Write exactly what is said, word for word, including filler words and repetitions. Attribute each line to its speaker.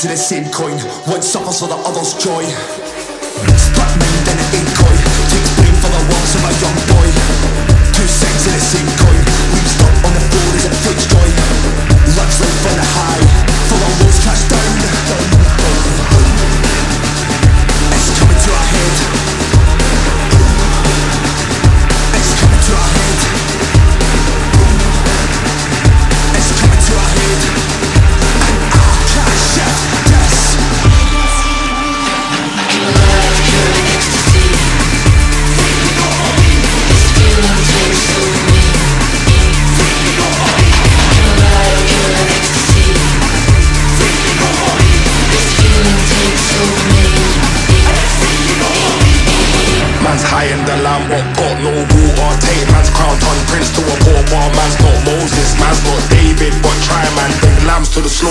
Speaker 1: to the same coin. One suffers for the other's joy. Split mind in an incoy. Takes blame for the loss of a young boy. Two sides of the same coin. Leaves dirt on the floor as it takes joy. Lives life on the high, for the lows cast down. It's coming to our head. It's coming to our head. It's coming to our head. And I can't shift this.
Speaker 2: Man's high in the land but got no water. Take man's crown, turn prince to a pauper. Man's not Moses, man's not David, but try man, bring lambs to the slaughter.